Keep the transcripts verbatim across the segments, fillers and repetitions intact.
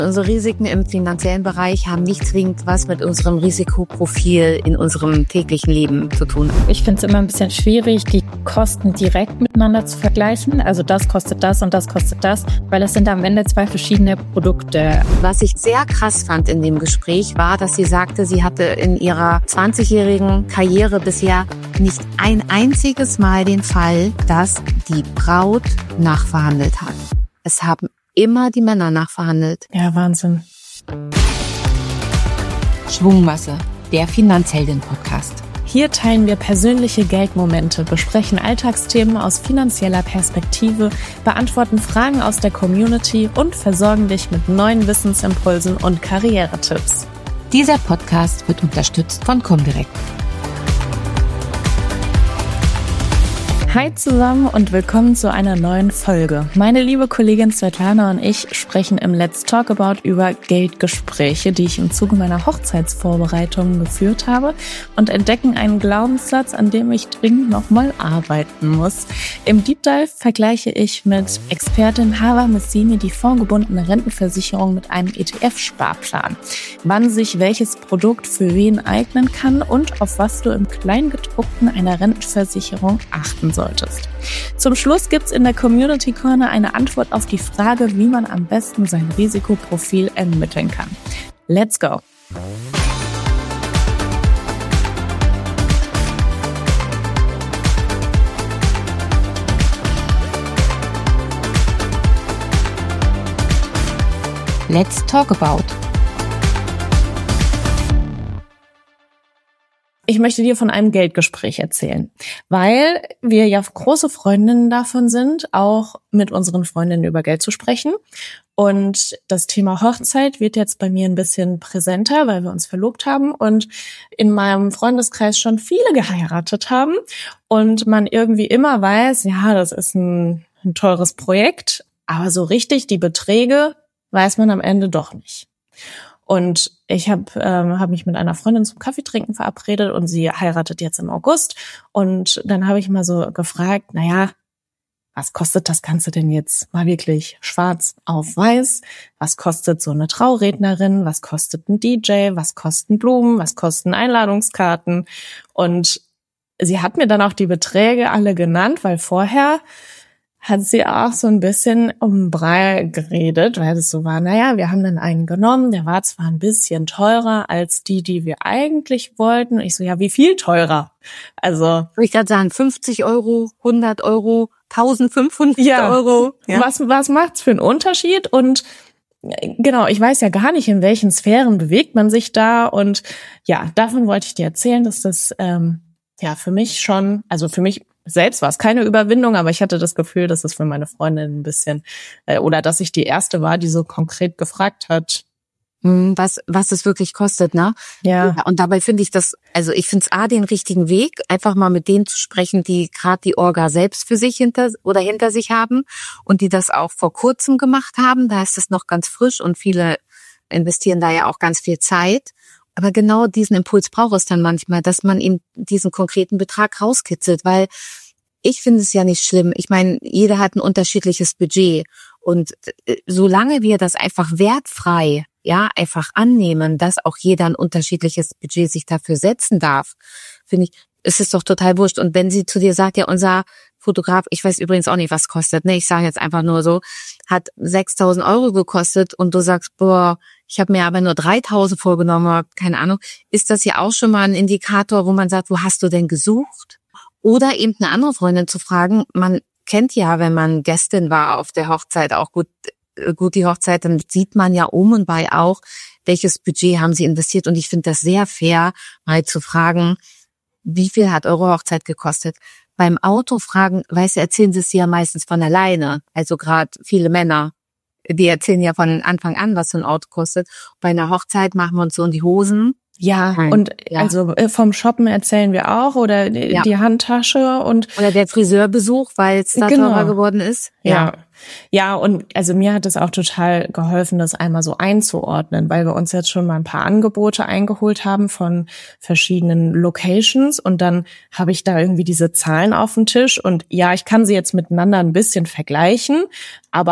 Unsere Risiken im finanziellen Bereich haben nicht zwingend was mit unserem Risikoprofil in unserem täglichen Leben zu tun. Ich finde es immer ein bisschen schwierig, die Kosten direkt miteinander zu vergleichen. Also das kostet das und das kostet das, weil es sind am Ende zwei verschiedene Produkte. Was ich sehr krass fand in dem Gespräch war, dass sie sagte, sie hatte in ihrer zwanzigjährigen Karriere bisher nicht ein einziges Mal den Fall, dass die Braut nachverhandelt hat. Es haben immer die Männer nachverhandelt. Ja, Wahnsinn. Schwungmasse, der Finanzhelden-Podcast. Hier teilen wir persönliche Geldmomente, besprechen Alltagsthemen aus finanzieller Perspektive, beantworten Fragen aus der Community und versorgen dich mit neuen Wissensimpulsen und Karrieretipps. Dieser Podcast wird unterstützt von Comdirect. Hi zusammen und willkommen zu einer neuen Folge. Meine liebe Kollegin Svetlana und ich sprechen im Let's Talk About über Geldgespräche, die ich im Zuge meiner Hochzeitsvorbereitungen geführt habe, und entdecken einen Glaubenssatz, an dem ich dringend nochmal arbeiten muss. Im Deep Dive vergleiche ich mit Expertin Hava Messini die fondgebundene Rentenversicherung mit einem E T F-Sparplan, wann sich welches Produkt für wen eignen kann und auf was du im Kleingedruckten einer Rentenversicherung achten solltest. Solltest. Zum Schluss gibt's in der Community Corner eine Antwort auf die Frage, wie man am besten sein Risikoprofil ermitteln kann. Let's go! Let's talk about. Ich möchte dir von einem Geldgespräch erzählen, weil wir ja große Freundinnen davon sind, auch mit unseren Freundinnen über Geld zu sprechen. Und das Thema Hochzeit wird jetzt bei mir ein bisschen präsenter, weil wir uns verlobt haben und in meinem Freundeskreis schon viele geheiratet haben und man irgendwie immer weiß, ja, das ist ein, ein teures Projekt, aber so richtig die Beträge weiß man am Ende doch nicht. Und ich habe ähm, hab mich mit einer Freundin zum Kaffeetrinken verabredet und sie heiratet jetzt im August. Und dann habe ich mal so gefragt, naja, was kostet das Ganze denn jetzt mal wirklich schwarz auf weiß? Was kostet so eine Traurednerin? Was kostet ein D J? Was kosten Blumen? Was kosten Einladungskarten? Und sie hat mir dann auch die Beträge alle genannt, weil vorher hat sie auch so ein bisschen um den Brei geredet, weil es so war, naja, wir haben dann einen genommen, der war zwar ein bisschen teurer als die, die wir eigentlich wollten. Und ich so, ja, wie viel teurer? Also, würde ich gerade sagen, fünfzig Euro, hundert Euro, eintausendfünfhundert ja, Euro. Ja. Was, was macht's für einen Unterschied? Und genau, ich weiß ja gar nicht, in welchen Sphären bewegt man sich da. Und ja, davon wollte ich dir erzählen, dass das ähm, ja für mich schon, also für mich selbst war es keine Überwindung, aber ich hatte das Gefühl, dass es für meine Freundin ein bisschen, äh, oder dass ich die erste war, die so konkret gefragt hat. Was, was es wirklich kostet, ne? Ja. ja und dabei finde ich das, also ich finde es A, den richtigen Weg, einfach mal mit denen zu sprechen, die gerade die Orga selbst für sich hinter oder hinter sich haben und die das auch vor kurzem gemacht haben. Da ist es noch ganz frisch und viele investieren da ja auch ganz viel Zeit. Aber genau diesen Impuls braucht es dann manchmal, dass man eben diesen konkreten Betrag rauskitzelt, weil ich finde es ja nicht schlimm. Ich meine, jeder hat ein unterschiedliches Budget und solange wir das einfach wertfrei, ja, einfach annehmen, dass auch jeder ein unterschiedliches Budget sich dafür setzen darf, finde ich, ist es doch total wurscht. Und wenn sie zu dir sagt, ja, unser Fotograf, ich weiß übrigens auch nicht, was kostet, ne, ich sage jetzt einfach nur so, hat sechstausend Euro gekostet und du sagst, boah, ich habe mir aber nur dreitausend vorgenommen, keine Ahnung, ist das ja auch schon mal ein Indikator, wo man sagt, wo hast du denn gesucht? Oder eben eine andere Freundin zu fragen, man kennt ja, wenn man Gästin war auf der Hochzeit, auch gut, gut die Hochzeit, dann sieht man ja um und bei auch, welches Budget haben sie investiert. Und ich finde das sehr fair, mal zu fragen, wie viel hat eure Hochzeit gekostet? Beim Autofragen, weißt du, erzählen sie es ja meistens von alleine. Also gerade viele Männer, die erzählen ja von Anfang an, was so ein Auto kostet. Bei einer Hochzeit machen wir uns so in die Hosen. Ja, Nein. und ja. also vom Shoppen erzählen wir auch oder die, ja. die Handtasche und oder der Friseurbesuch, weil es da genau. teurer geworden ist. Ja. ja, ja und also mir hat es auch total geholfen, das einmal so einzuordnen, weil wir uns jetzt schon mal ein paar Angebote eingeholt haben von verschiedenen Locations und dann habe ich da irgendwie diese Zahlen auf dem Tisch und ja, ich kann sie jetzt miteinander ein bisschen vergleichen, aber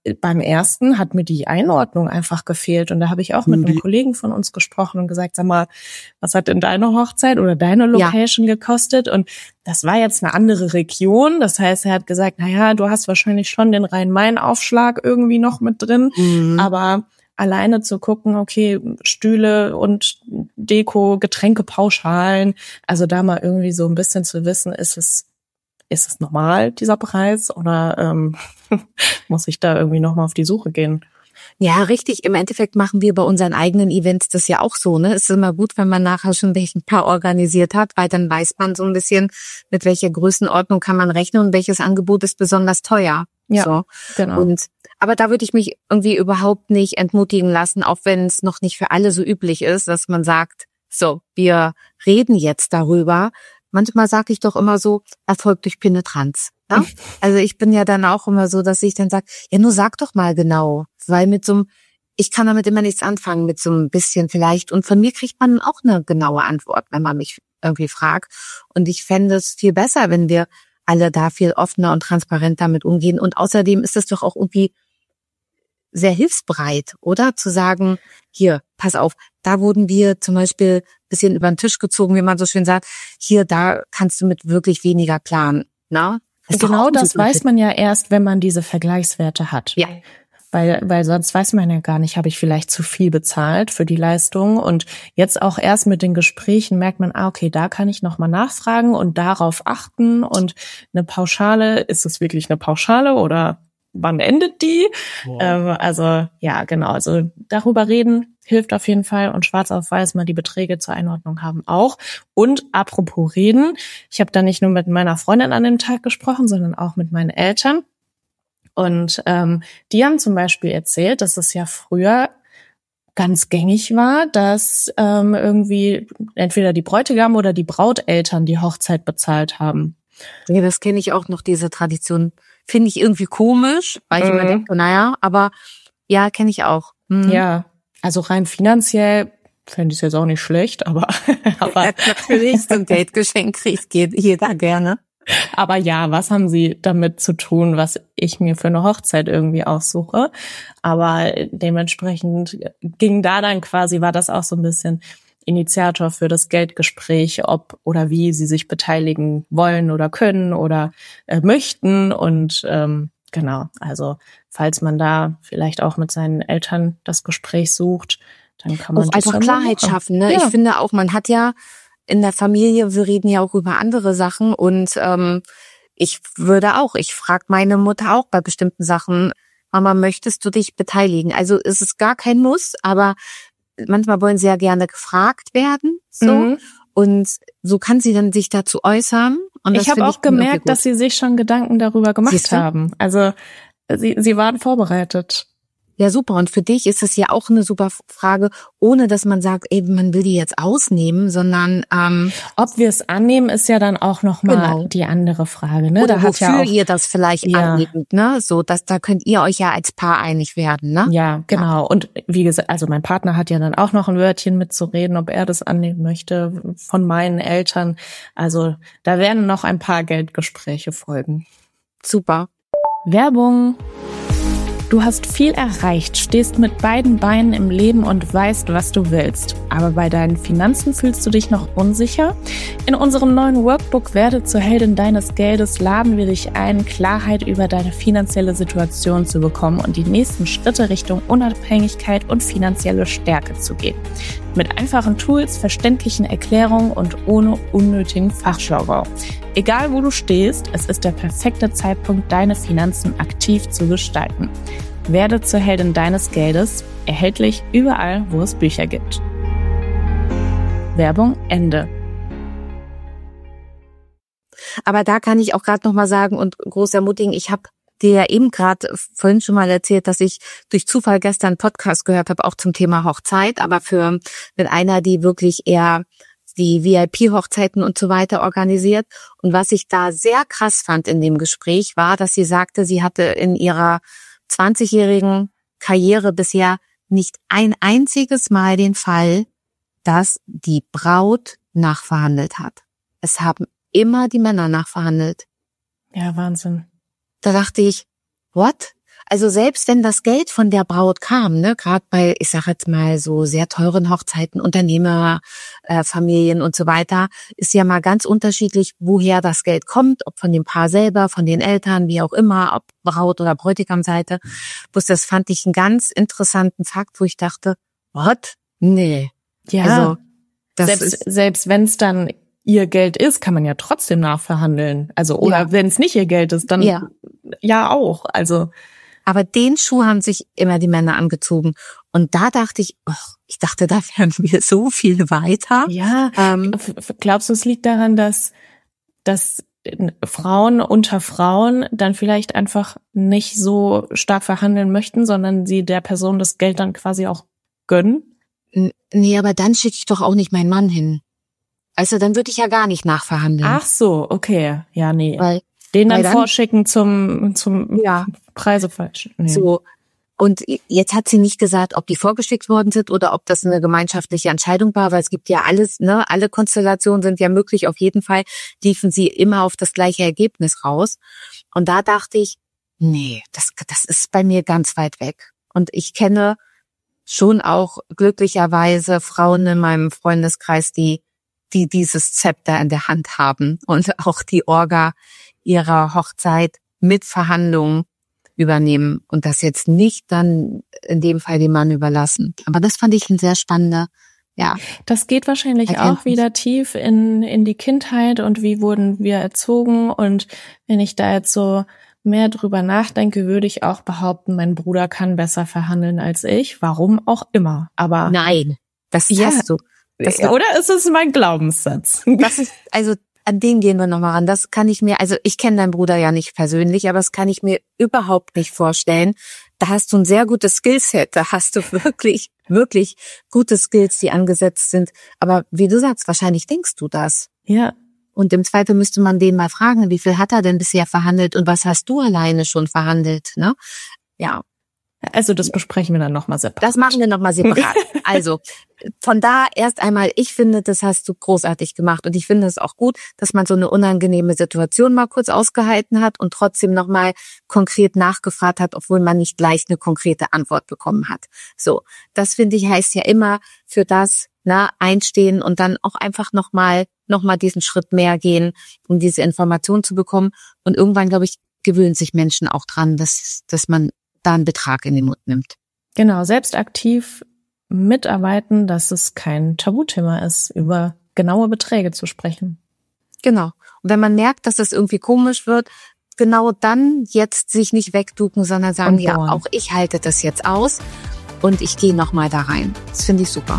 beim ersten hat mir die Einordnung einfach gefehlt. Und da habe ich auch mit einem Kollegen von uns gesprochen und gesagt, sag mal, was hat denn deine Hochzeit oder deine Location ja. gekostet? Und das war jetzt eine andere Region. Das heißt, er hat gesagt, na ja, du hast wahrscheinlich schon den Rhein-Main-Aufschlag irgendwie noch mit drin. Mhm. Aber alleine zu gucken, okay, Stühle und Deko, Getränke, Pauschalen, also da mal irgendwie so ein bisschen zu wissen, ist es Ist es normal, dieser Preis, oder ähm, muss ich da irgendwie nochmal auf die Suche gehen? Ja, richtig. Im Endeffekt machen wir bei unseren eigenen Events das ja auch so, ne? Es ist immer gut, wenn man nachher schon welchen Paar organisiert hat, weil dann weiß man so ein bisschen, mit welcher Größenordnung kann man rechnen und welches Angebot ist besonders teuer. Ja, so. Genau. Und aber da würde ich mich irgendwie überhaupt nicht entmutigen lassen, auch wenn es noch nicht für alle so üblich ist, dass man sagt, so, wir reden jetzt darüber. Manchmal sage ich doch immer so, Erfolg durch Penetranz. Ne? Also ich bin ja dann auch immer so, dass ich dann sage, ja, nur sag doch mal genau. Weil mit so einem, ich kann damit immer nichts anfangen, mit so ein bisschen vielleicht. Und von mir kriegt man auch eine genaue Antwort, wenn man mich irgendwie fragt. Und ich fände es viel besser, wenn wir alle da viel offener und transparent damit umgehen. Und außerdem ist es doch auch irgendwie sehr hilfsbereit, oder? Zu sagen, hier, pass auf, da wurden wir zum Beispiel ein bisschen über den Tisch gezogen, wie man so schön sagt. Hier, da kannst du mit wirklich weniger planen. Na? Das genau das weiß man ja erst, wenn man diese Vergleichswerte hat. Ja. Weil, weil sonst weiß man ja gar nicht, habe ich vielleicht zu viel bezahlt für die Leistung. Und jetzt auch erst mit den Gesprächen merkt man, ah, okay, da kann ich nochmal nachfragen und darauf achten. Und eine Pauschale, ist es wirklich eine Pauschale oder wann endet die? Wow. Ähm, also ja, genau. Also darüber reden hilft auf jeden Fall, und schwarz auf weiß mal die Beträge zur Einordnung haben auch. Und apropos reden, ich habe da nicht nur mit meiner Freundin an dem Tag gesprochen, sondern auch mit meinen Eltern. Und ähm, die haben zum Beispiel erzählt, dass es ja früher ganz gängig war, dass ähm, irgendwie entweder die Bräutigam oder die Brauteltern die Hochzeit bezahlt haben. Ja, das kenne ich auch noch, diese Tradition. Finde ich irgendwie komisch, weil ich mhm. immer denke, naja, aber ja, kenne ich auch. Mhm. Ja, also rein finanziell fände ich es jetzt auch nicht schlecht, aber, aber natürlich, so ein Geldgeschenk kriegt jeder gerne. Aber ja, was haben sie damit zu tun, was ich mir für eine Hochzeit irgendwie aussuche? Aber dementsprechend ging da dann quasi, war das auch so ein bisschen Initiator für das Geldgespräch, ob oder wie sie sich beteiligen wollen oder können oder äh, möchten. Und ähm, genau, also falls man da vielleicht auch mit seinen Eltern das Gespräch sucht, dann kann man auch einfach Klarheit machen. Schaffen. Ne? Ja. Ich finde auch, man hat ja in der Familie, wir reden ja auch über andere Sachen, und ähm, ich würde auch, ich frage meine Mutter auch bei bestimmten Sachen, Mama, möchtest du dich beteiligen? Also es ist gar kein Muss, aber manchmal wollen sie ja gerne gefragt werden, so. Mhm. Und so kann sie dann sich dazu äußern. Und ich habe auch gemerkt, dass sie sich schon Gedanken darüber gemacht haben. Also sie, sie waren vorbereitet. Ja, super. Und für dich ist es ja auch eine super Frage, ohne dass man sagt, ey, man will die jetzt ausnehmen, sondern ähm, ob wir es annehmen, ist ja dann auch nochmal genau. die andere Frage. Ne? Oder da wofür hat ja auch, ihr das vielleicht ja. annehmt, ne? So, dass da könnt ihr euch ja als Paar einig werden, ne? Ja, genau. Ja. Und wie gesagt, also mein Partner hat ja dann auch noch ein Wörtchen mitzureden, ob er das annehmen möchte von meinen Eltern. Also da werden noch ein paar Geldgespräche folgen. Super. Werbung. Du hast viel erreicht, stehst mit beiden Beinen im Leben und weißt, was du willst. Aber bei deinen Finanzen fühlst du dich noch unsicher? In unserem neuen Workbook Werde zur Heldin deines Geldes laden wir dich ein, Klarheit über deine finanzielle Situation zu bekommen und die nächsten Schritte Richtung Unabhängigkeit und finanzielle Stärke zu gehen. Mit einfachen Tools, verständlichen Erklärungen und ohne unnötigen Fachjargon. Egal wo du stehst, es ist der perfekte Zeitpunkt, deine Finanzen aktiv zu gestalten. Werde zur Heldin deines Geldes, erhältlich überall, wo es Bücher gibt. Werbung Ende. Aber da kann ich auch gerade noch mal sagen und groß ermutigen, ich habe dir ja eben gerade vorhin schon mal erzählt, dass ich durch Zufall gestern einen Podcast gehört habe, auch zum Thema Hochzeit, aber für mit einer, die wirklich eher die V I P-Hochzeiten und so weiter organisiert. Und was ich da sehr krass fand in dem Gespräch war, dass sie sagte, sie hatte in ihrer zwanzigjährigen Karriere bisher nicht ein einziges Mal den Fall, dass die Braut nachverhandelt hat. Es haben immer die Männer nachverhandelt. Ja, Wahnsinn. Da dachte ich, what? Also selbst wenn das Geld von der Braut kam, ne, gerade bei, ich sag jetzt mal so sehr teuren Hochzeiten, Unternehmerfamilien äh, Familien und so weiter, ist ja mal ganz unterschiedlich, woher das Geld kommt, ob von dem Paar selber, von den Eltern, wie auch immer, ob Braut- oder Bräutigamseite. Bloß das fand ich einen ganz interessanten Fakt, wo ich dachte, what? Nee. Ja, also, das selbst, ist, selbst wenn es dann ihr Geld ist, kann man ja trotzdem nachverhandeln. Also, oder Ja. wenn es nicht ihr Geld ist, dann Ja. ja auch. Also, aber den Schuh haben sich immer die Männer angezogen. Und da dachte ich, oh, ich dachte, da wären wir so viel weiter. ja, Ähm, f- f- glaubst du, es liegt daran, dass, dass Frauen unter Frauen dann vielleicht einfach nicht so stark verhandeln möchten, sondern sie der Person das Geld dann quasi auch gönnen? n- nee, aber dann schicke ich doch auch nicht meinen Mann hin. Also dann würde ich ja gar nicht nachverhandeln. Ach so, okay. Ja, nee. Weil, Den dann, weil dann vorschicken zum, zum ja, Preise falsch. Nee. so. Und jetzt hat sie nicht gesagt, ob die vorgeschickt worden sind oder ob das eine gemeinschaftliche Entscheidung war, weil es gibt ja alles, ne, alle Konstellationen sind ja möglich. Auf jeden Fall liefen sie immer auf das gleiche Ergebnis raus. Und da dachte ich, nee, das, das ist bei mir ganz weit weg. Und ich kenne schon auch glücklicherweise Frauen in meinem Freundeskreis, die, die dieses Zepter in der Hand haben und auch die Orga ihrer Hochzeit mit Verhandlungen übernehmen und das jetzt nicht dann in dem Fall dem Mann überlassen. Aber das fand ich ein sehr spannender, ja. Das geht wahrscheinlich Erkenntnis. auch wieder tief in, in die Kindheit und wie wurden wir erzogen. Und wenn ich da jetzt so mehr drüber nachdenke, würde ich auch behaupten, mein Bruder kann besser verhandeln als ich. Warum auch immer. Aber Nein, das Ja. hast du. Das, oder ist es mein Glaubenssatz? das ist, also an den gehen wir nochmal ran. Das kann ich mir, also ich kenne deinen Bruder ja nicht persönlich, aber das kann ich mir überhaupt nicht vorstellen. Da hast du ein sehr gutes Skillset. Da hast du wirklich, wirklich gute Skills, die angesetzt sind. Aber wie du sagst, wahrscheinlich denkst du das. Ja. Und im Zweifel müsste man den mal fragen, wie viel hat er denn bisher verhandelt und was hast du alleine schon verhandelt, ne? Ja, Also das besprechen wir dann nochmal separat. das machen wir nochmal separat. Also, von da erst einmal, ich finde, das hast du großartig gemacht und ich finde es auch gut, dass man so eine unangenehme Situation mal kurz ausgehalten hat und trotzdem nochmal konkret nachgefragt hat, obwohl man nicht gleich eine konkrete Antwort bekommen hat. So, das finde ich heißt ja immer für das, na, einstehen und dann auch einfach nochmal, nochmal diesen Schritt mehr gehen, um diese Information zu bekommen. Und irgendwann, glaube ich, gewöhnen sich Menschen auch dran, dass, dass man da einen Betrag in den Mund nimmt. Genau, selbst aktiv mitarbeiten, dass es kein Tabuthema ist, über genaue Beträge zu sprechen. Genau. Und wenn man merkt, dass das irgendwie komisch wird, genau dann jetzt sich nicht wegducken, sondern sagen, Und ja, bohren. auch ich halte das jetzt aus und ich gehe nochmal da rein. Das finde ich super.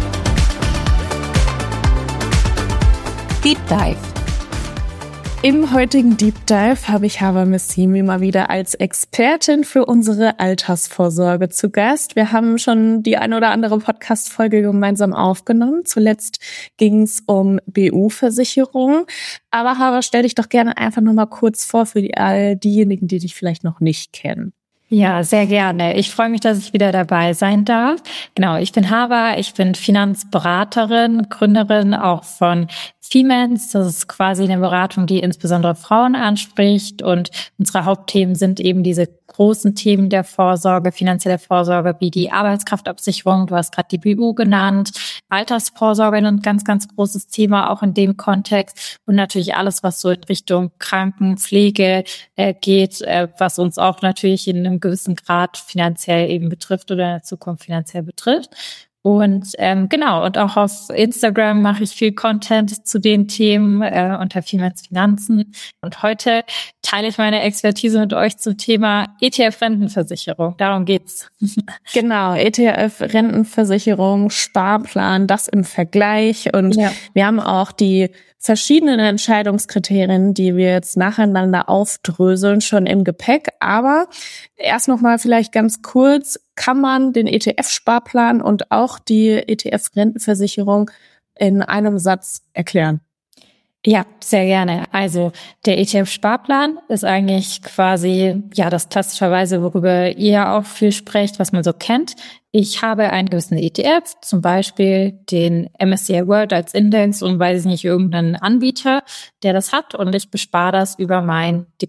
Deep Dive. Im heutigen Deep Dive habe ich Hava Messimi mal wieder als Expertin für unsere Altersvorsorge zu Gast. Wir haben schon die eine oder andere Podcast-Folge gemeinsam aufgenommen. Zuletzt ging es um B U-Versicherung. Aber Hava, stell dich doch gerne einfach nur mal kurz vor für die, all diejenigen, die dich vielleicht noch nicht kennen. Ja, sehr gerne. Ich freue mich, dass ich wieder dabei sein darf. Genau, ich bin Hava, ich bin Finanzberaterin, Gründerin auch von Femens. Das ist quasi eine Beratung, die insbesondere Frauen anspricht. Und unsere Hauptthemen sind eben diese großen Themen der Vorsorge, finanzielle Vorsorge, wie die Arbeitskraftabsicherung. Du hast gerade die B U genannt. Altersvorsorge, ein ganz, ganz großes Thema auch in dem Kontext. Und natürlich alles, was so in Richtung Krankenpflege äh, geht, äh, was uns auch natürlich in einem gewissen Grad finanziell eben betrifft oder in der Zukunft finanziell betrifft. Und ähm, genau, und auch auf Instagram mache ich viel Content zu den Themen äh, unter Femens Finanzen. Und heute teile ich meine Expertise mit euch zum Thema E T F-Rentenversicherung. Darum geht's. Genau, E T F, Rentenversicherung, Sparplan, das im Vergleich. Und Ja. wir haben auch die verschiedenen Entscheidungskriterien, die wir jetzt nacheinander aufdröseln, schon im Gepäck. Aber erst noch mal vielleicht ganz kurz, kann man den E T F-Sparplan und auch die E T F-Rentenversicherung in einem Satz erklären? Ja, sehr gerne. Also der E T F-Sparplan ist eigentlich quasi ja das klassischerweise, worüber ihr auch viel sprecht, was man so kennt. Ich habe einen gewissen E T F, zum Beispiel den M S C I World als Index und weiß nicht, irgendeinen Anbieter, der das hat und ich bespare das über mein Depot.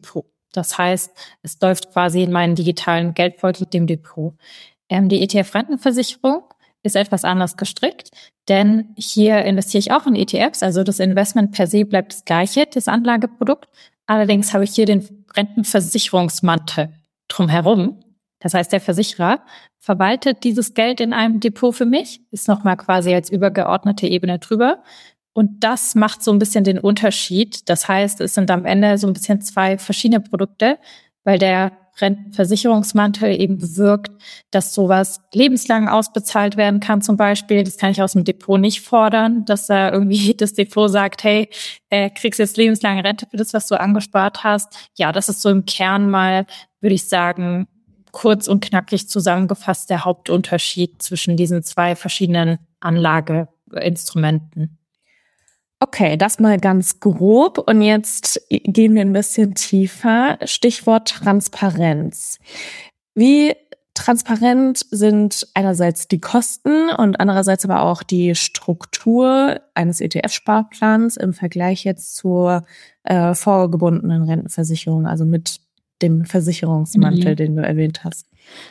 Das heißt, es läuft quasi in meinen digitalen Geldbeutel, dem Depot. Ähm, die E T F-Rentenversicherung ist etwas anders gestrickt, denn hier investiere ich auch in E T Fs, also das Investment per se bleibt das gleiche, das Anlageprodukt. Allerdings habe ich hier den Rentenversicherungsmantel drumherum. Das heißt, der Versicherer verwaltet dieses Geld in einem Depot für mich, ist nochmal quasi als übergeordnete Ebene drüber. Und das macht so ein bisschen den Unterschied. Das heißt, es sind am Ende so ein bisschen zwei verschiedene Produkte, weil der Rentenversicherungsmantel eben bewirkt, dass sowas lebenslang ausbezahlt werden kann zum Beispiel. Das kann ich aus dem Depot nicht fordern, dass da irgendwie das Depot sagt, hey, äh, kriegst jetzt lebenslange Rente für das, was du angespart hast. Ja, das ist so im Kern mal, würde ich sagen, kurz und knackig zusammengefasst der Hauptunterschied zwischen diesen zwei verschiedenen Anlageinstrumenten. Okay, das mal ganz grob. Und jetzt gehen wir ein bisschen tiefer. Stichwort Transparenz. Wie transparent sind einerseits die Kosten und andererseits aber auch die Struktur eines E T F-Sparplans im Vergleich jetzt zur äh, vorgebundenen Rentenversicherung, also mit dem Versicherungsmantel, mhm. den du erwähnt hast?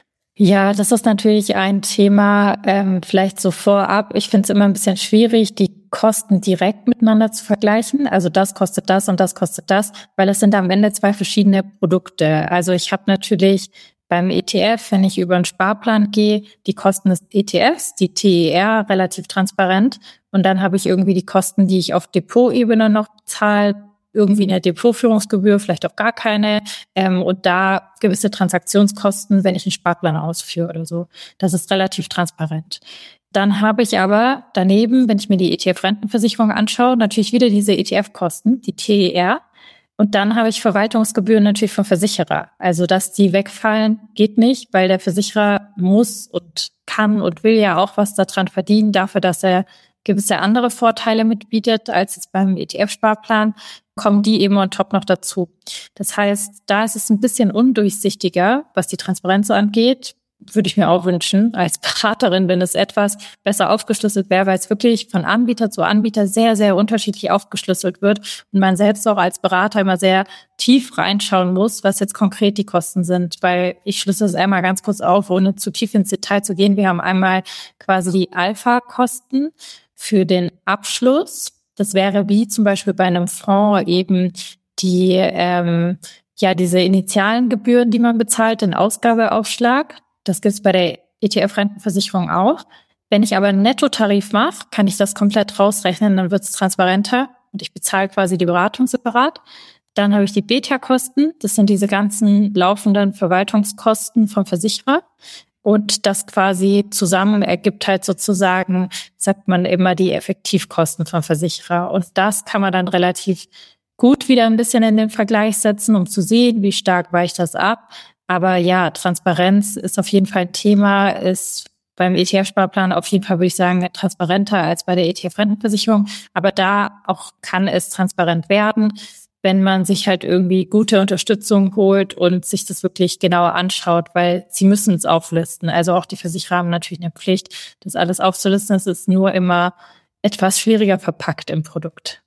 Ja, das ist natürlich ein Thema, ähm, vielleicht so vorab. Ich finde es immer ein bisschen schwierig, die Kosten direkt miteinander zu vergleichen. Also das kostet das und das kostet das, weil es sind am Ende zwei verschiedene Produkte. Also ich habe natürlich beim E T F, wenn ich über einen Sparplan gehe, die Kosten des E T Fs, die T E R, relativ transparent. Und dann habe ich irgendwie die Kosten, die ich auf Depotebene noch bezahle, irgendwie eine Depotführungsgebühr, vielleicht auch gar keine, ähm, und da gewisse Transaktionskosten, wenn ich einen Sparplan ausführe oder so. Das ist relativ transparent. Dann habe ich aber daneben, wenn ich mir die E T F-Rentenversicherung anschaue, natürlich wieder diese E T F-Kosten, die T E R. Und dann habe ich Verwaltungsgebühren natürlich vom Versicherer. Also, dass die wegfallen, geht nicht, weil der Versicherer muss und kann und will ja auch was daran verdienen, dafür, dass er gewisse andere Vorteile mitbietet als jetzt beim E T F-Sparplan, kommen die eben on top noch dazu. Das heißt, da ist es ein bisschen undurchsichtiger, was die Transparenz angeht. Würde ich mir auch wünschen, als Beraterin, wenn es etwas besser aufgeschlüsselt wäre, weil es wirklich von Anbieter zu Anbieter sehr, sehr unterschiedlich aufgeschlüsselt wird und man selbst auch als Berater immer sehr tief reinschauen muss, was jetzt konkret die Kosten sind, weil ich schlüssel es einmal ganz kurz auf, ohne zu tief ins Detail zu gehen. Wir haben einmal quasi die Alpha-Kosten für den Abschluss. Das wäre wie zum Beispiel bei einem Fonds eben die, ähm, ja, diese initialen Gebühren, die man bezahlt, den Ausgabeaufschlag. Das gibt's bei der E T F-Rentenversicherung auch. Wenn ich aber einen Nettotarif mache, kann ich das komplett rausrechnen, dann wird's transparenter und ich bezahle quasi die Beratung separat. Dann habe ich die Beta-Kosten. Das sind diese ganzen laufenden Verwaltungskosten vom Versicherer. Und das quasi zusammen ergibt halt sozusagen, sagt man immer, die Effektivkosten vom Versicherer. Und das kann man dann relativ gut wieder ein bisschen in den Vergleich setzen, um zu sehen, wie stark weicht das ab. Aber ja, Transparenz ist auf jeden Fall ein Thema, ist beim E T F-Sparplan auf jeden Fall, würde ich sagen, transparenter als bei der E T F-Rentenversicherung. Aber da auch kann es transparent werden, wenn man sich halt irgendwie gute Unterstützung holt und sich das wirklich genauer anschaut, weil sie müssen es auflisten. Also auch die Versicherer haben natürlich eine Pflicht, das alles aufzulisten. Es ist nur immer etwas schwieriger verpackt im Produkt.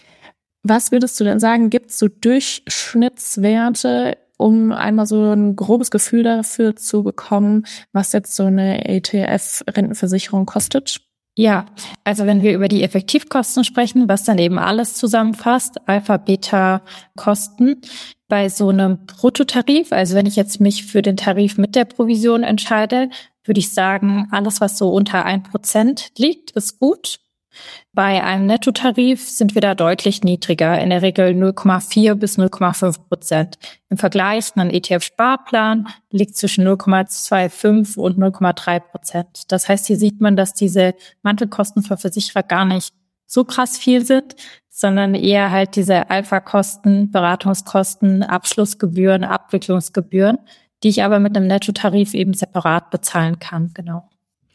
Was würdest du denn sagen, gibt es so Durchschnittswerte, um einmal so ein grobes Gefühl dafür zu bekommen, was jetzt so eine E T F-Rentenversicherung kostet? Ja, also wenn wir über die Effektivkosten sprechen, was dann eben alles zusammenfasst, Alpha, Beta, Kosten, bei so einem Bruttotarif, also wenn ich jetzt mich für den Tarif mit der Provision entscheide, würde ich sagen, alles, was so unter ein Prozent liegt, ist gut. Bei einem Nettotarif sind wir da deutlich niedriger, in der Regel null Komma vier bis null Komma fünf Prozent. Im Vergleich ein E T F-Sparplan liegt zwischen null Komma fünfundzwanzig und null Komma drei Prozent. Das heißt, hier sieht man, dass diese Mantelkosten für Versicherer gar nicht so krass viel sind, sondern eher halt diese Alpha-Kosten, Beratungskosten, Abschlussgebühren, Abwicklungsgebühren, die ich aber mit einem Nettotarif eben separat bezahlen kann, genau.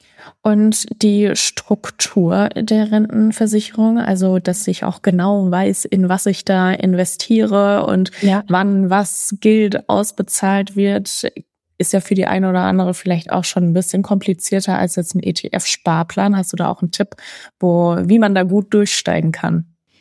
Und die Struktur der Rentenversicherung, also dass ich auch genau weiß, in was ich da investiere und ja. wann was gilt, ausbezahlt wird, ist ja für die eine oder andere vielleicht auch schon ein bisschen komplizierter als jetzt ein E T F-Sparplan. Hast du da auch einen Tipp, wo wie man da gut durchsteigen kann?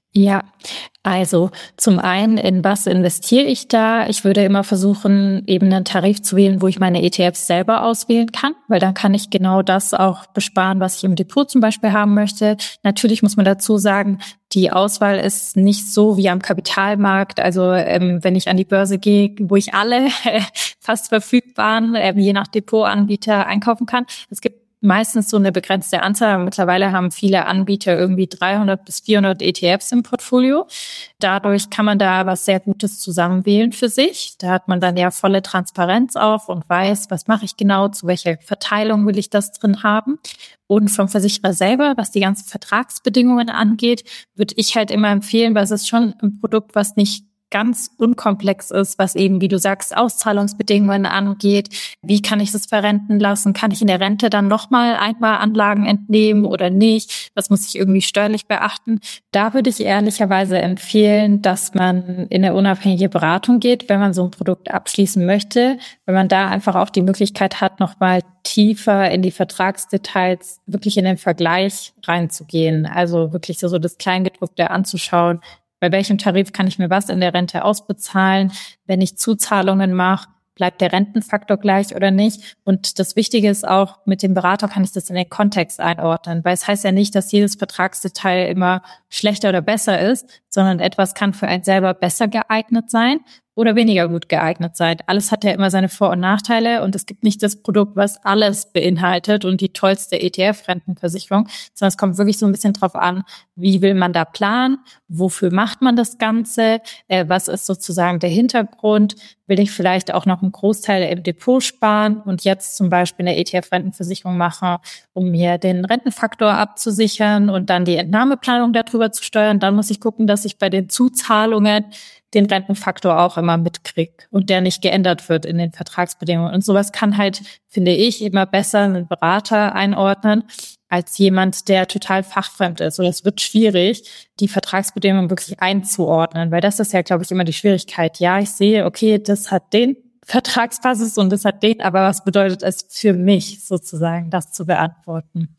Ja, also zum einen, in was investiere ich da? Ich würde immer versuchen, eben einen Tarif zu wählen, wo ich meine E T Fs selber auswählen kann, weil dann kann ich genau das auch besparen, was ich im Depot zum Beispiel haben möchte. Natürlich muss man dazu sagen, die Auswahl ist nicht so wie am Kapitalmarkt. Also ähm, wenn ich an die Börse gehe, wo ich alle fast verfügbaren, äh, je nach Depotanbieter einkaufen kann. Es gibt meistens so eine begrenzte Anzahl. Mittlerweile haben viele Anbieter irgendwie dreihundert bis vierhundert E T Fs im Portfolio. Dadurch kann man da was sehr Gutes zusammenwählen für sich. Da hat man dann ja volle Transparenz auf und weiß, was mache ich genau, zu welcher Verteilung will ich das drin haben. Und vom Versicherer selber, was die ganzen Vertragsbedingungen angeht, würde ich halt immer empfehlen, weil es ist schon ein Produkt, was nicht ganz unkomplex ist, was eben, wie du sagst, Auszahlungsbedingungen angeht. Wie kann ich das verrenten lassen? Kann ich in der Rente dann nochmal einmal Anlagen entnehmen oder nicht? Was muss ich irgendwie steuerlich beachten? Da würde ich ehrlicherweise empfehlen, dass man in eine unabhängige Beratung geht, wenn man so ein Produkt abschließen möchte, wenn man da einfach auch die Möglichkeit hat, nochmal tiefer in die Vertragsdetails, wirklich in den Vergleich reinzugehen. Also wirklich so, so das Kleingedruckte anzuschauen. Bei welchem Tarif kann ich mir was in der Rente ausbezahlen? Wenn ich Zuzahlungen mache, bleibt der Rentenfaktor gleich oder nicht? Und das Wichtige ist auch, mit dem Berater kann ich das in den Kontext einordnen, weil es heißt ja nicht, dass jedes Vertragsdetail immer schlechter oder besser ist, sondern etwas kann für einen selber besser geeignet sein oder weniger gut geeignet sein. Alles hat ja immer seine Vor- und Nachteile und es gibt nicht das Produkt, was alles beinhaltet und die tollste E T F-Rentenversicherung, sondern es kommt wirklich so ein bisschen drauf an, wie will man da planen, wofür macht man das Ganze, äh, was ist sozusagen der Hintergrund, will ich vielleicht auch noch einen Großteil im Depot sparen und jetzt zum Beispiel eine E T F-Rentenversicherung machen, um mir den Rentenfaktor abzusichern und dann die Entnahmeplanung darüber zu steuern. Dann muss ich gucken, dass ich bei den Zuzahlungen den Rentenfaktor auch immer mitkriege und der nicht geändert wird in den Vertragsbedingungen. Und sowas kann halt, finde ich, immer besser einen Berater einordnen als jemand, der total fachfremd ist. Und es wird schwierig, die Vertragsbedingungen wirklich einzuordnen, weil das ist ja, glaube ich, immer die Schwierigkeit. Ja, ich sehe, okay, das hat den Vertragsbasis und das hat den, aber was bedeutet es für mich sozusagen, das zu beantworten?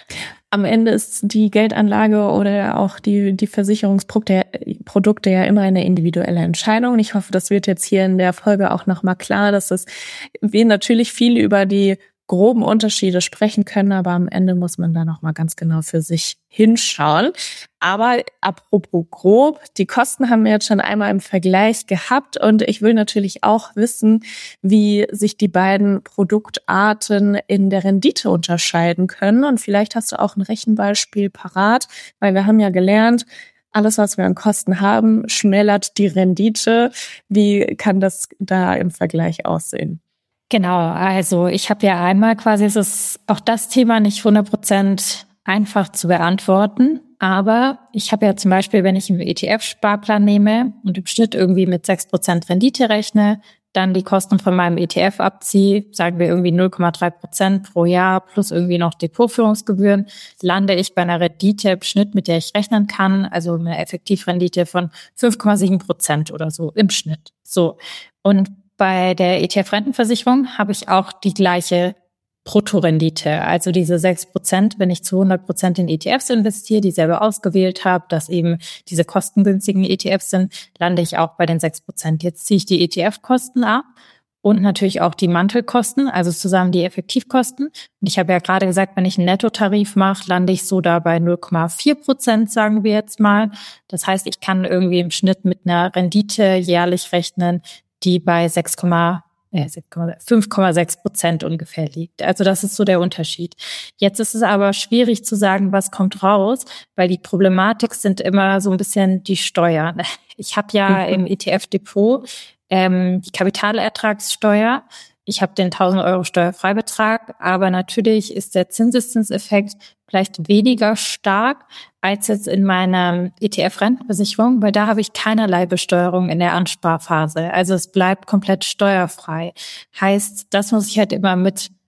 Am Ende ist die Geldanlage oder auch die, die Versicherungsprodukte Produkte ja immer eine individuelle Entscheidung. Und ich hoffe, das wird jetzt hier in der Folge auch nochmal klar, dass es, wir natürlich viel über die groben Unterschiede sprechen können, aber am Ende muss man da nochmal ganz genau für sich hinschauen. Aber apropos grob, die Kosten haben wir jetzt schon einmal im Vergleich gehabt und ich will natürlich auch wissen, wie sich die beiden Produktarten in der Rendite unterscheiden können. Und vielleicht hast du auch ein Rechenbeispiel parat, weil wir haben ja gelernt, alles, was wir an Kosten haben, schmälert die Rendite. Wie kann das da im Vergleich aussehen? Genau, also ich habe ja einmal quasi, es ist auch das Thema nicht hundert Prozent einfach zu beantworten, aber ich habe ja zum Beispiel, wenn ich einen E T F-Sparplan nehme und im Schnitt irgendwie mit sechs Prozent Rendite rechne, dann die Kosten von meinem E T F abziehe, sagen wir irgendwie null Komma drei Prozent pro Jahr plus irgendwie noch Depotführungsgebühren, lande ich bei einer Rendite im Schnitt, mit der ich rechnen kann, also eine Effektivrendite von fünf Komma sieben Prozent oder so im Schnitt. So, und bei der E T F-Rentenversicherung habe ich auch die gleiche Bruttorendite, also diese sechs Prozent, wenn ich zu hundert Prozent in E T Fs investiere, die selber ausgewählt habe, dass eben diese kostengünstigen E T Fs sind, lande ich auch bei den sechs Prozent. Jetzt ziehe ich die E T F-Kosten ab und natürlich auch die Mantelkosten, also zusammen die Effektivkosten. Und ich habe ja gerade gesagt, wenn ich einen Nettotarif mache, lande ich so da bei null Komma vier Prozent, sagen wir jetzt mal. Das heißt, ich kann irgendwie im Schnitt mit einer Rendite jährlich rechnen, die bei sechs, äh, fünf Komma sechs Prozent ungefähr liegt. Also das ist so der Unterschied. Jetzt ist es aber schwierig zu sagen, was kommt raus, weil die Problematik sind immer so ein bisschen die Steuern. Ich habe ja mhm. im E T F-Depot ähm, die Kapitalertragssteuer. Ich habe den tausend Euro Steuerfreibetrag, aber natürlich ist der Zinseszinseffekt vielleicht weniger stark als jetzt in meiner E T F-Rentenversicherung, weil da habe ich keinerlei Besteuerung in der Ansparphase. Also es bleibt komplett steuerfrei. Heißt, das muss ich halt immer mit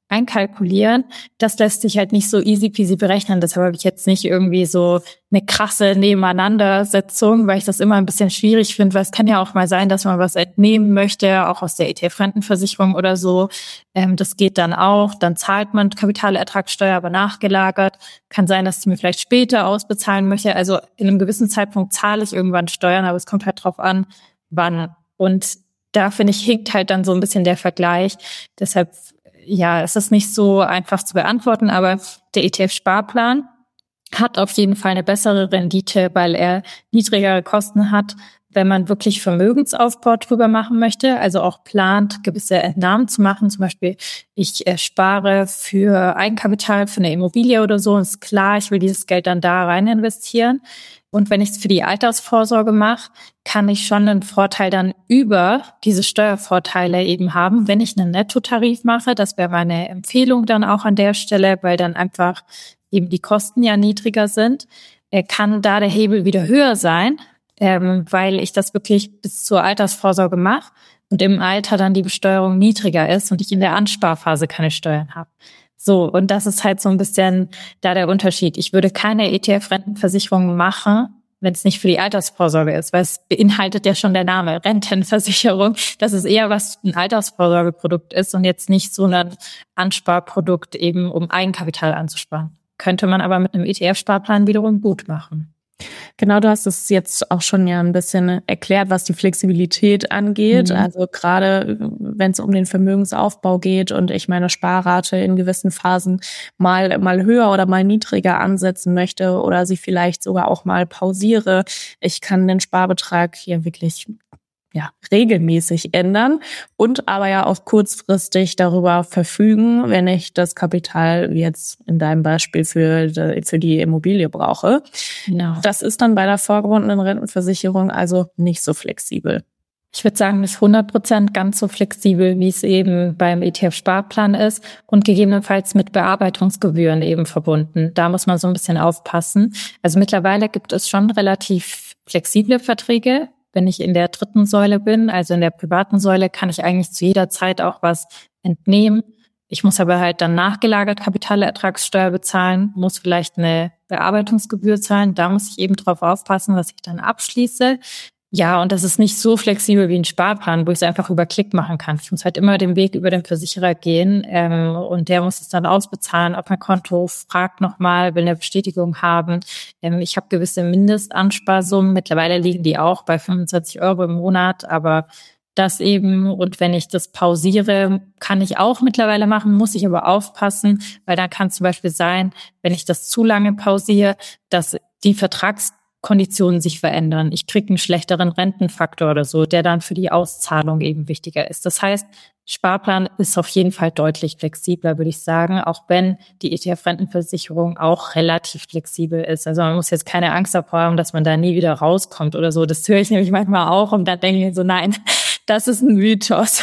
einkalkulieren. Das lässt sich halt nicht so easy peasy berechnen. Deshalb habe ich jetzt nicht irgendwie so eine krasse Nebeneinandersetzung, weil ich das immer ein bisschen schwierig finde, weil es kann ja auch mal sein, dass man was entnehmen möchte, auch aus der E T F-Rentenversicherung oder so. Ähm, das geht dann auch. Dann zahlt man Kapitalertragssteuer, aber nachgelagert. Kann sein, dass ich mir vielleicht später ausbezahlen möchte. Also in einem gewissen Zeitpunkt zahle ich irgendwann Steuern, aber es kommt halt drauf an, wann. Und da, finde ich, hinkt halt dann so ein bisschen der Vergleich. Deshalb ja, es ist nicht so einfach zu beantworten, aber der E T F-Sparplan hat auf jeden Fall eine bessere Rendite, weil er niedrigere Kosten hat, wenn man wirklich Vermögensaufbau drüber machen möchte, also auch plant, gewisse Entnahmen zu machen. Zum Beispiel, ich äh, spare für Eigenkapital, für eine Immobilie oder so. Ist klar, ich will dieses Geld dann da rein investieren. Und wenn ich es für die Altersvorsorge mache, kann ich schon einen Vorteil dann über diese Steuervorteile eben haben, wenn ich einen Nettotarif mache. Das wäre meine Empfehlung dann auch an der Stelle, weil dann einfach eben die Kosten ja niedriger sind. Kann da der Hebel wieder höher sein, ähm, weil ich das wirklich bis zur Altersvorsorge mache und im Alter dann die Besteuerung niedriger ist und ich in der Ansparphase keine Steuern habe. So, und das ist halt so ein bisschen da der Unterschied. Ich würde keine E T F-Rentenversicherung machen, wenn es nicht für die Altersvorsorge ist, weil es beinhaltet ja schon der Name Rentenversicherung, dass es eher was ein Altersvorsorgeprodukt ist und jetzt nicht so ein Ansparprodukt eben, um Eigenkapital anzusparen. Könnte man aber mit einem E T F-Sparplan wiederum gut machen. Genau, du hast es jetzt auch schon ja ein bisschen erklärt, was die Flexibilität angeht. Mhm. Also gerade wenn es um den Vermögensaufbau geht und ich meine Sparrate in gewissen Phasen mal mal höher oder mal niedriger ansetzen möchte oder sie vielleicht sogar auch mal pausiere. Ich kann den Sparbetrag hier wirklich ja regelmäßig ändern und aber ja auch kurzfristig darüber verfügen, wenn ich das Kapital wie jetzt in deinem Beispiel für für die Immobilie brauche. Genau. Das ist dann bei der vorgebundenen Rentenversicherung also nicht so flexibel. Ich würde sagen, das ist hundert Prozent ganz so flexibel, wie es eben beim E T F-Sparplan ist und gegebenenfalls mit Bearbeitungsgebühren eben verbunden. Da muss man so ein bisschen aufpassen. Also mittlerweile gibt es schon relativ flexible Verträge. Wenn ich in der dritten Säule bin, also in der privaten Säule, kann ich eigentlich zu jeder Zeit auch was entnehmen. Ich muss aber halt dann nachgelagert Kapitalertragssteuer bezahlen, muss vielleicht eine Bearbeitungsgebühr zahlen. Da muss ich eben drauf aufpassen, was ich dann abschließe. Ja, und das ist nicht so flexibel wie ein Sparplan, wo ich es einfach über Klick machen kann. Ich muss halt immer den Weg über den Versicherer gehen ähm, und der muss es dann ausbezahlen auf mein Konto, fragt nochmal, will eine Bestätigung haben. Ähm, ich habe gewisse Mindestansparsummen, mittlerweile liegen die auch bei fünfundzwanzig Euro im Monat, aber das eben, und wenn ich das pausiere, kann ich auch mittlerweile machen, muss ich aber aufpassen, weil dann kann es zum Beispiel sein, wenn ich das zu lange pausiere, dass die Vertrags Konditionen sich verändern. Ich kriege einen schlechteren Rentenfaktor oder so, der dann für die Auszahlung eben wichtiger ist. Das heißt, Sparplan ist auf jeden Fall deutlich flexibler, würde ich sagen, auch wenn die E T F-Rentenversicherung auch relativ flexibel ist. Also man muss jetzt keine Angst davor haben, dass man da nie wieder rauskommt oder so. Das höre ich nämlich manchmal auch und dann denke ich mir so, nein, das ist ein Mythos.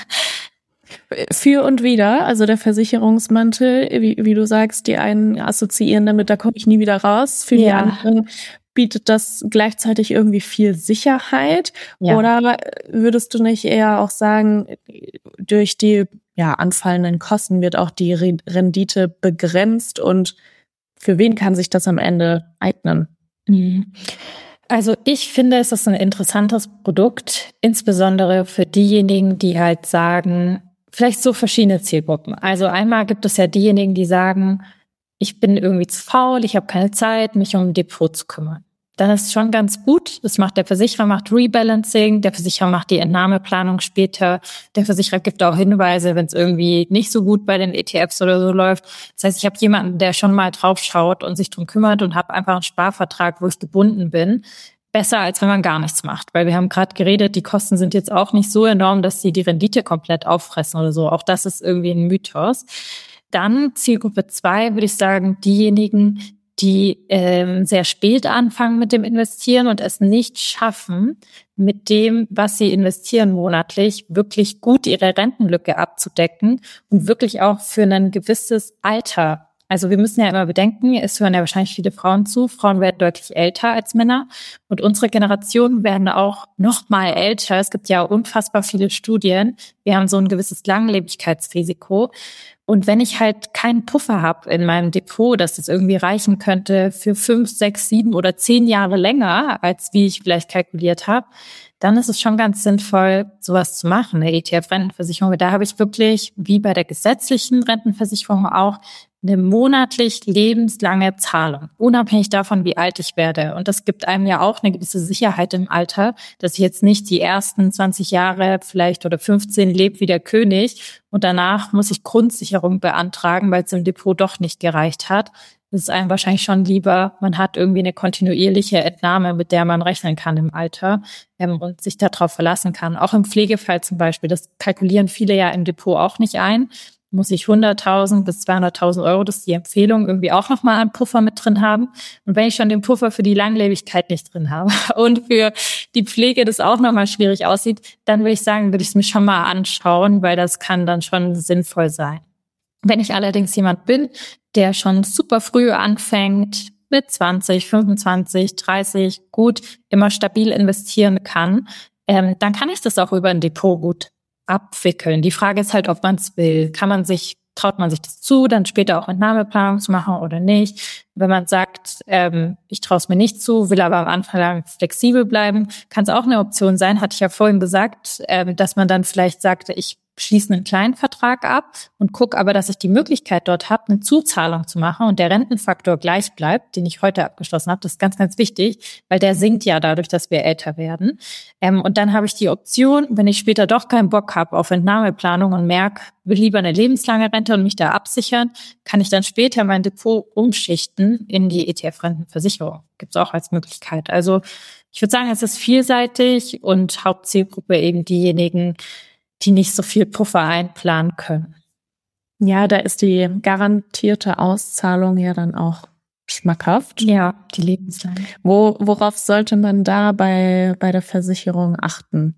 Für und wider, also der Versicherungsmantel, wie, wie du sagst, die einen assoziieren damit, da komme ich nie wieder raus. Für die ja. anderen bietet das gleichzeitig irgendwie viel Sicherheit? Ja. Oder würdest du nicht eher auch sagen, durch die ja anfallenden Kosten wird auch die Rendite begrenzt und für wen kann sich das am Ende eignen? Also ich finde, es ist ein interessantes Produkt, insbesondere für diejenigen, die halt sagen, vielleicht so verschiedene Zielgruppen. Also einmal gibt es ja diejenigen, die sagen, ich bin irgendwie zu faul, ich habe keine Zeit, mich um ein Depot zu kümmern. Dann ist es schon ganz gut. Das macht der Versicherer, macht Rebalancing, der Versicherer macht die Entnahmeplanung später. Der Versicherer gibt auch Hinweise, wenn es irgendwie nicht so gut bei den E T Fs oder so läuft. Das heißt, ich habe jemanden, der schon mal drauf schaut und sich drum kümmert und habe einfach einen Sparvertrag, wo ich gebunden bin. Besser, als wenn man gar nichts macht. Weil wir haben gerade geredet, die Kosten sind jetzt auch nicht so enorm, dass sie die Rendite komplett auffressen oder so. Auch das ist irgendwie ein Mythos. Dann Zielgruppe zwei, würde ich sagen, diejenigen, die ähm, sehr spät anfangen mit dem Investieren und es nicht schaffen, mit dem, was sie investieren monatlich, wirklich gut ihre Rentenlücke abzudecken und wirklich auch für ein gewisses Alter. Also wir müssen ja immer bedenken, es hören ja wahrscheinlich viele Frauen zu. Frauen werden deutlich älter als Männer und unsere Generationen werden auch noch mal älter. Es gibt ja unfassbar viele Studien. Wir haben so ein gewisses Langlebigkeitsrisiko. Und wenn ich halt keinen Puffer habe in meinem Depot, dass das irgendwie reichen könnte für fünf, sechs, sieben oder zehn Jahre länger, als wie ich vielleicht kalkuliert habe, dann ist es schon ganz sinnvoll, sowas zu machen, eine E T F-Rentenversicherung. Da habe ich wirklich, wie bei der gesetzlichen Rentenversicherung auch, eine monatlich lebenslange Zahlung, unabhängig davon, wie alt ich werde. Und das gibt einem ja auch eine gewisse Sicherheit im Alter, dass ich jetzt nicht die ersten zwanzig Jahre vielleicht oder fünfzehn lebe wie der König und danach muss ich Grundsicherung beantragen, weil es im Depot doch nicht gereicht hat. Das ist einem wahrscheinlich schon lieber, man hat irgendwie eine kontinuierliche Entnahme, mit der man rechnen kann im Alter ähm, und sich darauf verlassen kann. Auch im Pflegefall zum Beispiel, das kalkulieren viele ja im Depot auch nicht ein. Muss ich hunderttausend bis zweihunderttausend Euro, das ist die Empfehlung, irgendwie auch nochmal einen Puffer mit drin haben. Und wenn ich schon den Puffer für die Langlebigkeit nicht drin habe und für die Pflege das auch nochmal schwierig aussieht, dann würde ich sagen, würde ich es mir schon mal anschauen, weil das kann dann schon sinnvoll sein. Wenn ich allerdings jemand bin, der schon super früh anfängt, mit zwanzig, fünfundzwanzig, dreißig gut immer stabil investieren kann, ähm, dann kann ich das auch über ein Depot gut abwickeln. Die Frage ist halt, ob man es will. Kann man sich, traut man sich das zu, dann später auch Entnahmeplanung zu machen oder nicht? Wenn man sagt, ähm, ich traue es mir nicht zu, will aber am Anfang flexibel bleiben, kann es auch eine Option sein. Hatte ich ja vorhin gesagt, ähm, dass man dann vielleicht sagte, ich schließe einen kleinen Vertrag ab und gucke aber, dass ich die Möglichkeit dort habe, eine Zuzahlung zu machen und der Rentenfaktor gleich bleibt, den ich heute abgeschlossen habe. Das ist ganz, ganz wichtig, weil der sinkt ja dadurch, dass wir älter werden. Ähm, und dann habe ich die Option, wenn ich später doch keinen Bock habe auf Entnahmeplanung und merke, will lieber eine lebenslange Rente und mich da absichern, kann ich dann später mein Depot umschichten in die E T F-Rentenversicherung. Gibt's auch als Möglichkeit. Also ich würde sagen, es ist vielseitig und Hauptzielgruppe eben diejenigen, die nicht so viel Puffer einplanen können. Ja, da ist die garantierte Auszahlung ja dann auch schmackhaft. Ja, die lebenslang. Wo, worauf sollte man da bei, bei der Versicherung achten?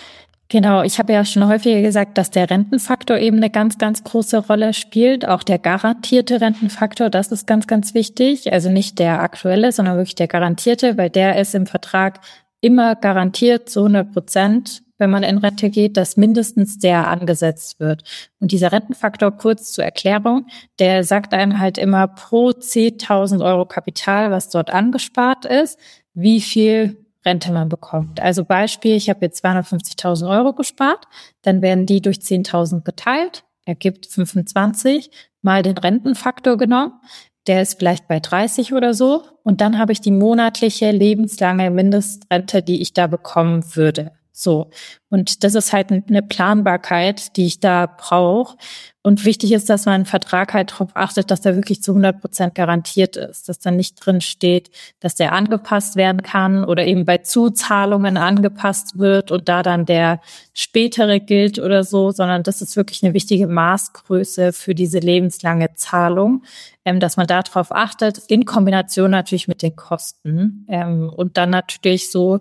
Genau, ich habe ja schon häufiger gesagt, dass der Rentenfaktor eben eine ganz, ganz große Rolle spielt. Auch der garantierte Rentenfaktor, das ist ganz, ganz wichtig. Also nicht der aktuelle, sondern wirklich der garantierte, weil der ist im Vertrag immer garantiert zu hundert Prozent, wenn man in Rente geht, dass mindestens der angesetzt wird. Und dieser Rentenfaktor, kurz zur Erklärung, der sagt einem halt immer pro zehntausend Euro Kapital, was dort angespart ist, wie viel Rente man bekommt. Also Beispiel, ich habe jetzt zweihundertfünfzigtausend Euro gespart, dann werden die durch zehntausend geteilt, ergibt fünfundzwanzig, mal den Rentenfaktor genommen, der ist vielleicht bei dreißig oder so und dann habe ich die monatliche lebenslange Mindestrente, die ich da bekommen würde. So. Und das ist halt eine Planbarkeit, die ich da brauche. Und wichtig ist, dass man einen Vertrag halt darauf achtet, dass der wirklich zu hundert Prozent garantiert ist, dass da nicht drin steht, dass der angepasst werden kann oder eben bei Zuzahlungen angepasst wird und da dann der spätere gilt oder so, sondern das ist wirklich eine wichtige Maßgröße für diese lebenslange Zahlung, ähm, dass man darauf achtet, in Kombination natürlich mit den Kosten ähm, und dann natürlich so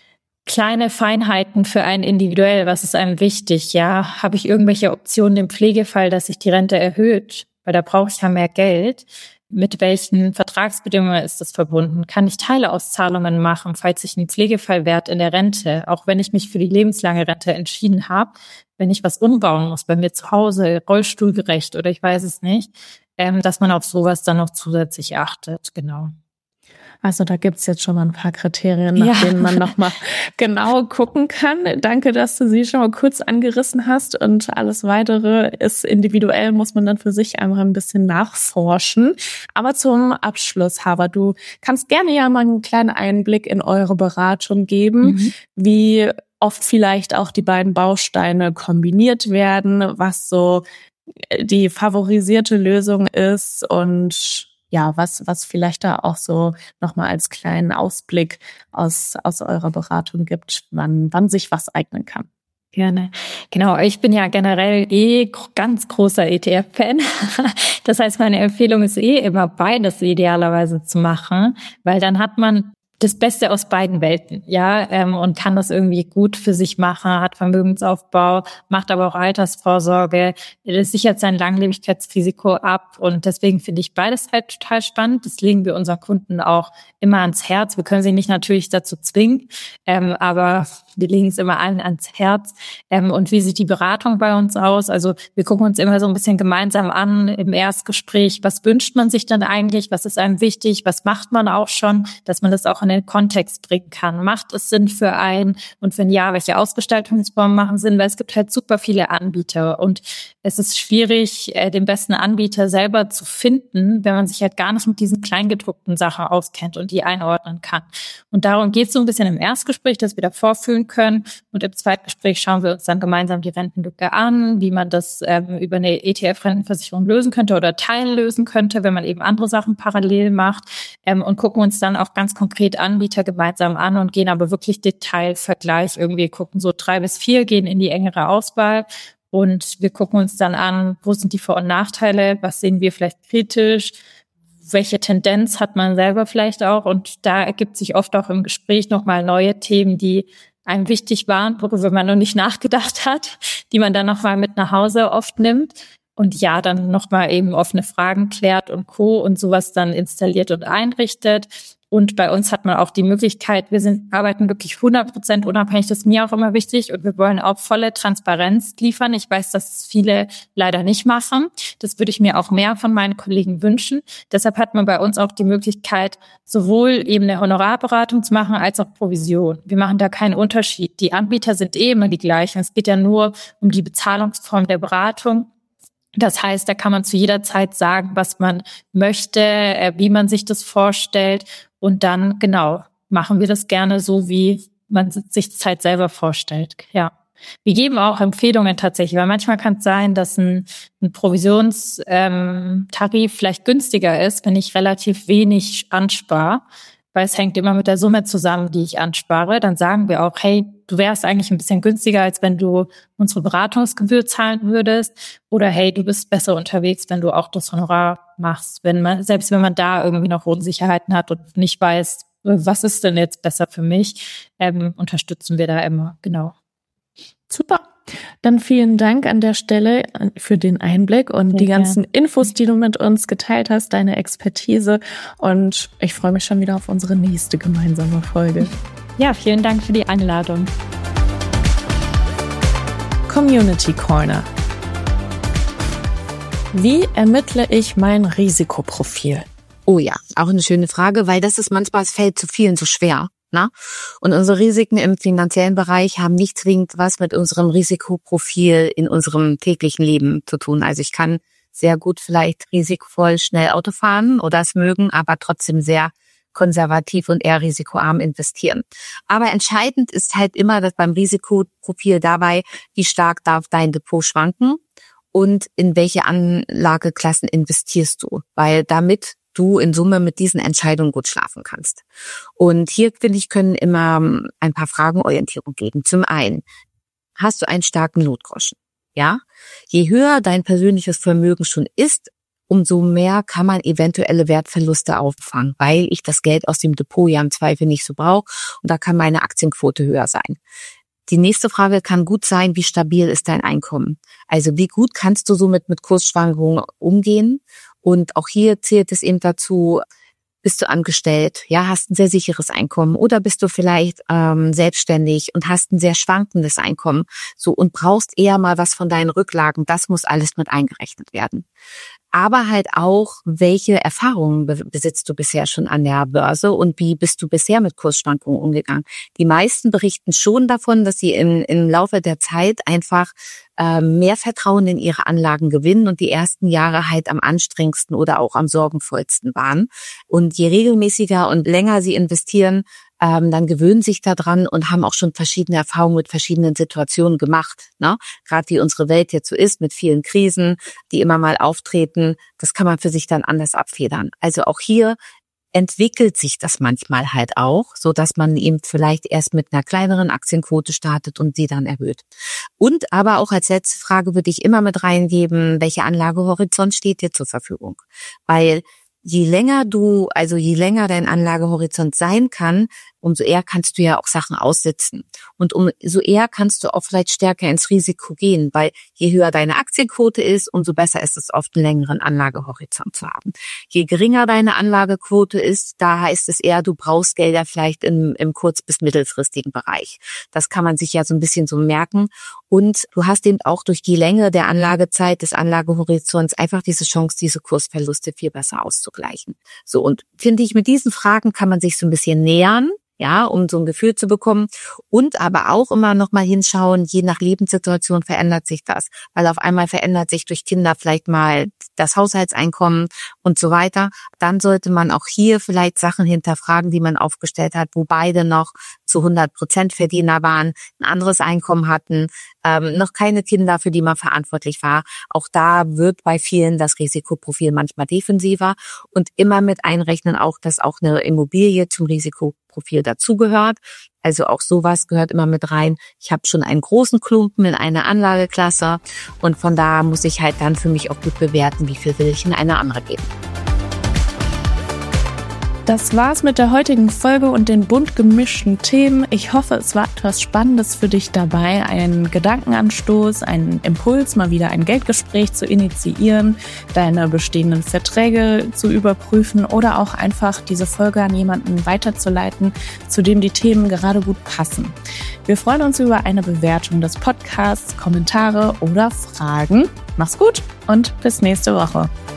kleine Feinheiten für einen individuell, was ist einem wichtig, ja? Habe ich irgendwelche Optionen im Pflegefall, dass sich die Rente erhöht? Weil da brauche ich ja mehr Geld. Mit welchen Vertragsbedingungen ist das verbunden? Kann ich Teileauszahlungen machen, falls ich einen Pflegefallwert in der Rente, auch wenn ich mich für die lebenslange Rente entschieden habe, wenn ich was umbauen muss, bei mir zu Hause, rollstuhlgerecht oder ich weiß es nicht, ähm, dass man auf sowas dann noch zusätzlich achtet, genau. Also da gibt's jetzt schon mal ein paar Kriterien, nach ja. denen man nochmal genau gucken kann. Danke, dass du sie schon mal kurz angerissen hast und alles Weitere ist individuell, muss man dann für sich einfach ein bisschen nachforschen. Aber zum Abschluss, Hava, du kannst gerne ja mal einen kleinen Einblick in eure Beratung geben, mhm. wie oft vielleicht auch die beiden Bausteine kombiniert werden, was so die favorisierte Lösung ist und ja, was, was vielleicht da auch so nochmal als kleinen Ausblick aus, aus eurer Beratung gibt, wann, wann sich was eignen kann. Gerne. Genau, ich bin ja generell eh ganz großer E T F-Fan. Das heißt, meine Empfehlung ist eh immer beides idealerweise zu machen, weil dann hat man das Beste aus beiden Welten, ja, ähm, und kann das irgendwie gut für sich machen, hat Vermögensaufbau, macht aber auch Altersvorsorge, das sichert sein Langlebigkeitsrisiko ab und deswegen finde ich beides halt total spannend. Das legen wir unseren Kunden auch immer ans Herz. Wir können sie nicht natürlich dazu zwingen, ähm, aber Wir legen es immer allen ans Herz. Ähm, und wie sieht die Beratung bei uns aus? Also wir gucken uns immer so ein bisschen gemeinsam an im Erstgespräch. Was wünscht man sich dann eigentlich? Was ist einem wichtig? Was macht man auch schon? Dass man das auch in den Kontext bringen kann. Macht es Sinn für einen? Und wenn ja, welche Ausgestaltungsformen machen Sinn? Weil es gibt halt super viele Anbieter. Und es ist schwierig, den besten Anbieter selber zu finden, wenn man sich halt gar nicht mit diesen kleingedruckten Sachen auskennt und die einordnen kann. Und darum geht es so ein bisschen im Erstgespräch, dass wir da vorfühlen können. Und im Zweitgespräch schauen wir uns dann gemeinsam die Rentenlücke an, wie man das ähm, über eine E T F-Rentenversicherung lösen könnte oder teillösen könnte, wenn man eben andere Sachen parallel macht. Ähm, und gucken uns dann auch ganz konkret Anbieter gemeinsam an und gehen aber wirklich Detailvergleich irgendwie, gucken so drei bis vier, gehen in die engere Auswahl. Und wir gucken uns dann an, wo sind die Vor- und Nachteile, was sehen wir vielleicht kritisch, welche Tendenz hat man selber vielleicht auch. Und da ergibt sich oft auch im Gespräch nochmal neue Themen, die einem wichtig waren, worüber man noch nicht nachgedacht hat, die man dann nochmal mit nach Hause oft nimmt. Und ja, dann nochmal eben offene Fragen klärt und Co. und sowas dann installiert und einrichtet. Und bei uns hat man auch die Möglichkeit, wir sind arbeiten wirklich hundert Prozent unabhängig, das ist mir auch immer wichtig. Und wir wollen auch volle Transparenz liefern. Ich weiß, dass es viele leider nicht machen. Das würde ich mir auch mehr von meinen Kollegen wünschen. Deshalb hat man bei uns auch die Möglichkeit, sowohl eben eine Honorarberatung zu machen, als auch Provision. Wir machen da keinen Unterschied. Die Anbieter sind eh immer die gleichen. Es geht ja nur um die Bezahlungsform der Beratung. Das heißt, da kann man zu jeder Zeit sagen, was man möchte, wie man sich das vorstellt. Und dann, genau, machen wir das gerne so, wie man sich das halt selber vorstellt. Ja. Wir geben auch Empfehlungen tatsächlich, weil manchmal kann es sein, dass ein, ein Provisionstarif ähm, vielleicht günstiger ist, wenn ich relativ wenig anspare, weil es hängt immer mit der Summe zusammen, die ich anspare. Dann sagen wir auch, hey, du wärst eigentlich ein bisschen günstiger, als wenn du unsere Beratungsgebühr zahlen würdest. Oder hey, du bist besser unterwegs, wenn du auch das Honorar machst. Wenn man, selbst wenn man da irgendwie noch Unsicherheiten hat und nicht weiß, was ist denn jetzt besser für mich, ähm, unterstützen wir da immer, genau. Super. Dann vielen Dank an der Stelle für den Einblick und Sehr die ganzen gern. Infos, die du mit uns geteilt hast, deine Expertise. Und ich freue mich schon wieder auf unsere nächste gemeinsame Folge. Ja, vielen Dank für die Einladung. Community Corner. Wie ermittle ich mein Risikoprofil? Oh ja, auch eine schöne Frage, weil das ist manchmal, es fällt zu vielen so schwer. Na? Und unsere Risiken im finanziellen Bereich haben nicht zwingend was mit unserem Risikoprofil in unserem täglichen Leben zu tun. Also ich kann sehr gut vielleicht risikovoll schnell Auto fahren oder es mögen, aber trotzdem sehr konservativ und eher risikoarm investieren. Aber entscheidend ist halt immer, dass beim Risikoprofil dabei, wie stark darf dein Depot schwanken und in welche Anlageklassen investierst du, weil damit du in Summe mit diesen Entscheidungen gut schlafen kannst. Und hier, finde ich, können immer ein paar Fragen Orientierung geben. Zum einen, hast du einen starken Notgroschen? Ja? Je höher dein persönliches Vermögen schon ist, umso mehr kann man eventuelle Wertverluste auffangen, weil ich das Geld aus dem Depot ja im Zweifel nicht so brauche und da kann meine Aktienquote höher sein. Die nächste Frage kann gut sein, wie stabil ist dein Einkommen? Also wie gut kannst du somit mit Kursschwankungen umgehen? Und auch hier zählt es eben dazu, bist du angestellt, ja, hast ein sehr sicheres Einkommen oder bist du vielleicht ähm, selbstständig und hast ein sehr schwankendes Einkommen so und brauchst eher mal was von deinen Rücklagen. Das muss alles mit eingerechnet werden. Aber halt auch, welche Erfahrungen be- besitzt du bisher schon an der Börse und wie bist du bisher mit Kursschwankungen umgegangen? Die meisten berichten schon davon, dass sie im, im Laufe der Zeit einfach äh, mehr Vertrauen in ihre Anlagen gewinnen und die ersten Jahre halt am anstrengendsten oder auch am sorgenvollsten waren. Und je regelmäßiger und länger sie investieren, ähm, dann gewöhnen sich daran und haben auch schon verschiedene Erfahrungen mit verschiedenen Situationen gemacht. Ne? Gerade wie unsere Welt jetzt so ist, mit vielen Krisen, die immer mal auftreten, das kann man für sich dann anders abfedern. Also auch hier entwickelt sich das manchmal halt auch, so dass man eben vielleicht erst mit einer kleineren Aktienquote startet und sie dann erhöht. Und aber auch als letzte Frage würde ich immer mit reingeben, welcher Anlagehorizont steht dir zur Verfügung? Weil je länger du, also je länger dein Anlagehorizont sein kann, umso eher kannst du ja auch Sachen aussitzen. Und umso eher kannst du auch vielleicht stärker ins Risiko gehen, weil je höher deine Aktienquote ist, umso besser ist es oft, einen längeren Anlagehorizont zu haben. Je geringer deine Anlagequote ist, da heißt es eher, du brauchst Gelder vielleicht im, im kurz- bis mittelfristigen Bereich. Das kann man sich ja so ein bisschen so merken. Und du hast eben auch durch die Länge der Anlagezeit, des Anlagehorizonts einfach diese Chance, diese Kursverluste viel besser auszugleichen. So, und finde ich, mit diesen Fragen kann man sich so ein bisschen nähern, ja, um so ein Gefühl zu bekommen, und aber auch immer noch mal hinschauen, je nach Lebenssituation verändert sich das, weil auf einmal verändert sich durch Kinder vielleicht mal das Haushaltseinkommen und so weiter. Dann sollte man auch hier vielleicht Sachen hinterfragen, die man aufgestellt hat, wo beide noch zu hundert Prozent Verdiener waren, ein anderes Einkommen hatten, ähm, noch keine Kinder, für die man verantwortlich war. Auch da wird bei vielen das Risikoprofil manchmal defensiver, und immer mit einrechnen auch, dass auch eine Immobilie zum Risikoprofil dazugehört. Also auch sowas gehört immer mit rein. Ich habe schon einen großen Klumpen in einer Anlageklasse, und von da muss ich halt dann für mich auch gut bewerten, wie viel will ich in eine andere geben. Das war's mit der heutigen Folge und den bunt gemischten Themen. Ich hoffe, es war etwas Spannendes für dich dabei, ein Gedankenanstoß, einen Impuls, mal wieder ein Geldgespräch zu initiieren, deine bestehenden Verträge zu überprüfen oder auch einfach diese Folge an jemanden weiterzuleiten, zu dem die Themen gerade gut passen. Wir freuen uns über eine Bewertung des Podcasts, Kommentare oder Fragen. Mach's gut und bis nächste Woche.